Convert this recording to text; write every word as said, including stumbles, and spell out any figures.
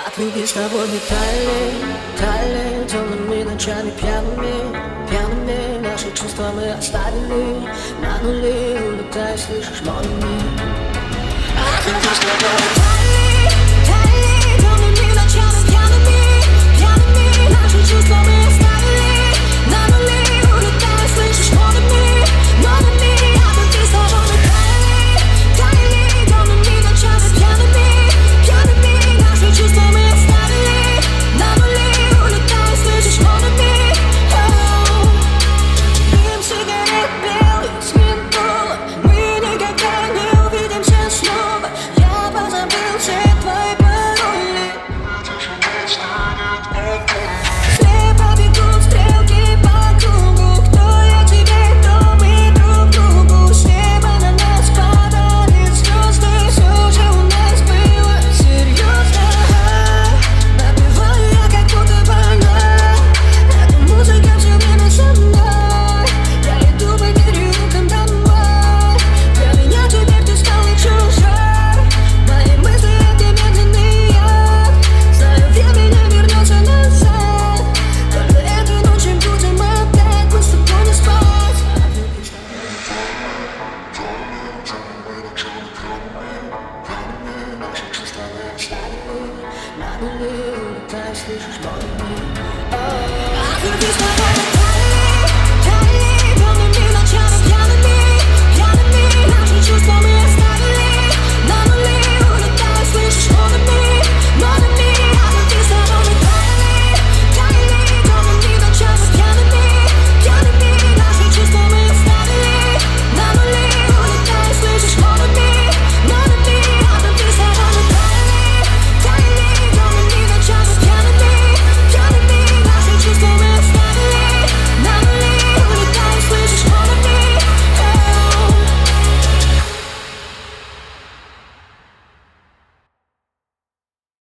От любви с тобой летали, тали темными ночами пьяными, пьяными наши чувства мы оставили на нули, улетая, слышишь, молниями. От любви с тобой летали, тали темными ночами пьяными, пьяными наши чувства мы оставили на нули, улетая, слышишь, молниями, молниями. От любви с тобой летали, тали темными ночами пьяными, пьяными наши чувства мы оставили на нули, улетая, слышишь, молниями. Дым сигарет белый с ментолом, мы никогда не увидимся снова. Я позабыл все твои пароли. Слепо бегут стрелки по кругу. Кто я тебе, кто мы друг другу. С неба на нас падали звезды. Все же у нас было серьезно. Напеваю я, как будто больна. Эта музыка все время со мной. Я иду по переулкам домой. Для меня теперь ты стала чужой. Мои мысли — это медленный яд. Знаю, время не вернется назад. Только этой ночью будем опять мы с тобой не спать. На нули, улетай, слышишь, молниями.